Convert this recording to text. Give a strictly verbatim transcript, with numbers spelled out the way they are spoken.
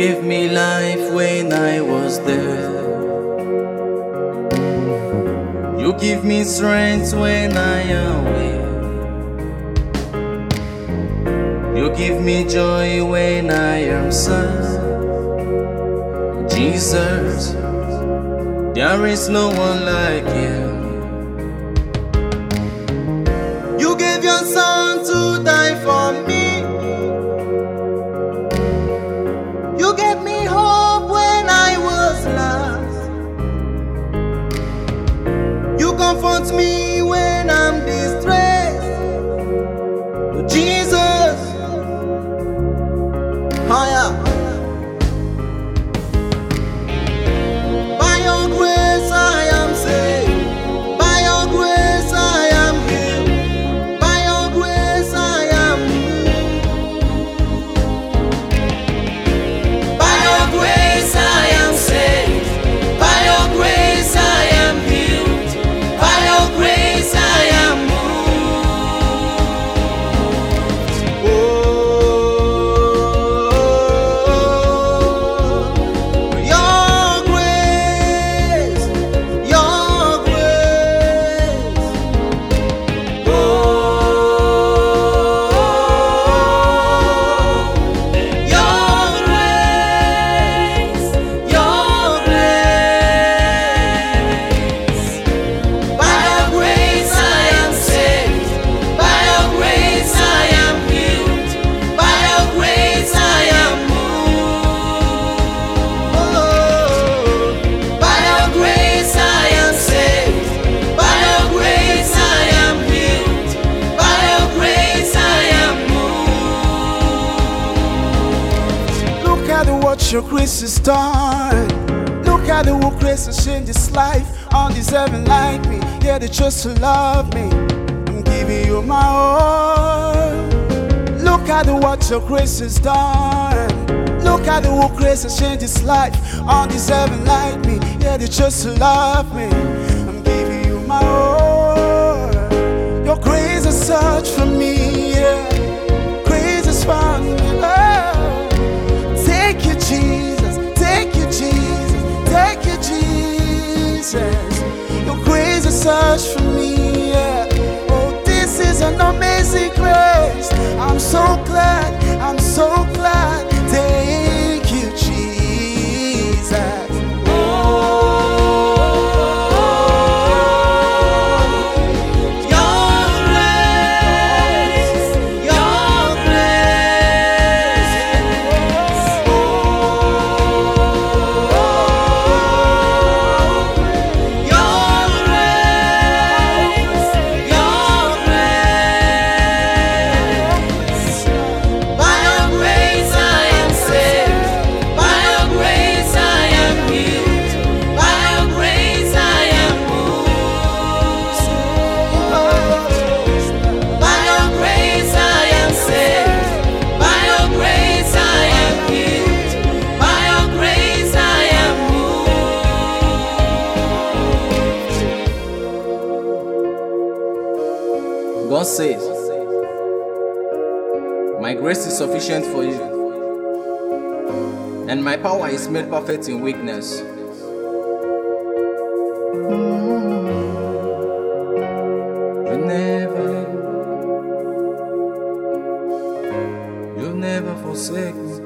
gave me life when I was dead. You give me strength when I am weak. You give me joy when I am sad. Jesus, there is no one like you. You gave your son to die for me. You gave me hope when I was lost. You comfort me when I'm distressed. Jesus, higher. By your grace I am saved. By your grace I am healed. By your grace I am moved. By your grace I am saved. By your grace I am healed. By your grace I am moved. Oh, your grace, your grace. Oh, your grace, your grace. By your grace I am saved. By your grace I am healed. By your grace I am moved. Oh, by your grace I am saved. By your grace I am healed. By your grace I am moved. Look at what your grace has done. Look at what grace has changed this life. Undeserving like me, yeah, they chose to love me. I'm giving you my all. Look at what your grace has done. Look at what grace has changed this life. Undeserving like me, yeah, they chose to love me. I'm giving you my all. Your grace has searched for me, yeah. Grace has found me. Oh. Take you, Jesus. Take you, Jesus. Take you, Jesus. Your grace has searched for me, yeah. Oh, this is an amazing grace. I'm so glad. I'm so glad. Thank you, Jesus. Oh, your grace, your grace. Oh, your grace, your grace. By your grace I am saved. By your grace I am healed. By your grace I am moved. By your grace I am saved. By your grace I am healed. By your grace I am moved. God says, my grace is sufficient for you, and my power is made perfect in weakness. You never, you never forsake me.